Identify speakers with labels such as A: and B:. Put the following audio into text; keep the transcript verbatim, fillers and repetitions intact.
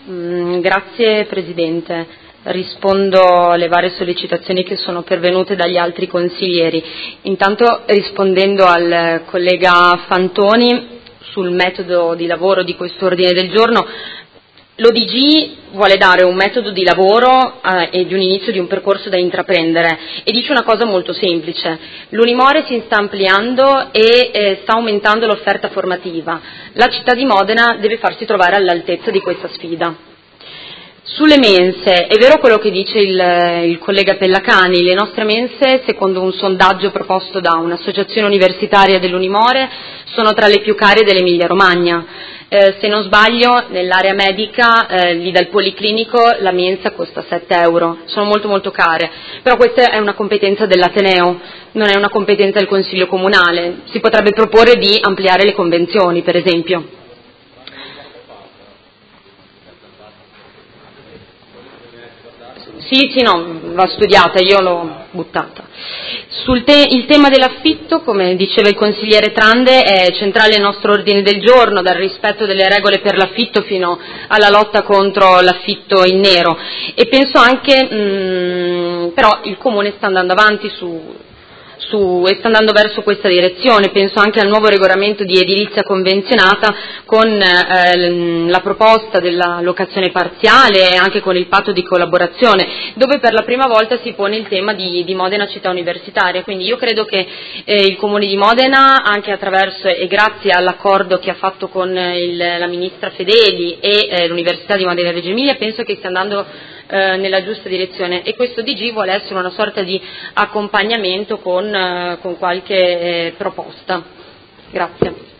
A: Mm, grazie Presidente. Rispondo alle varie sollecitazioni che sono pervenute dagli altri consiglieri. Intanto rispondendo al collega Fantoni sul metodo di lavoro di questo ordine del giorno, l'O D G vuole dare un metodo di lavoro eh, e di un inizio di un percorso da intraprendere e dice una cosa molto semplice: l'Unimore si sta ampliando e eh, sta aumentando l'offerta formativa. La città di Modena deve farsi trovare all'altezza di questa sfida. Sulle mense, è vero quello che dice il, il collega Pellacani, le nostre mense, secondo un sondaggio proposto da un'associazione universitaria dell'Unimore, sono tra le più care dell'Emilia Romagna. Eh, se non sbaglio, nell'area medica, eh, lì dal Policlinico, la mensa costa sette euro, sono molto molto care, però questa è una competenza dell'Ateneo, non è una competenza del Consiglio Comunale. Si potrebbe proporre di ampliare le convenzioni, per esempio. Sì, sì, no, va studiata, io l'ho buttata. Sul te- il tema dell'affitto, come diceva il consigliere Trande, è centrale il nostro ordine del giorno, dal rispetto delle regole per l'affitto fino alla lotta contro l'affitto in nero. E penso anche, mh, però il Comune sta andando avanti su, su, e sta andando verso questa direzione. Penso anche al nuovo regolamento di edilizia convenzionata con eh, la proposta della locazione parziale e anche con il patto di collaborazione, dove per la prima volta si pone il tema di, di Modena città universitaria. Quindi io credo che eh, il Comune di Modena, anche attraverso e grazie all'accordo che ha fatto con il, la Ministra Fedeli e eh, l'Università di Modena Reggio Emilia, penso che stia andando eh, nella giusta direzione, e questo D G vuole essere una sorta di accompagnamento con, eh, con qualche eh, proposta. Grazie.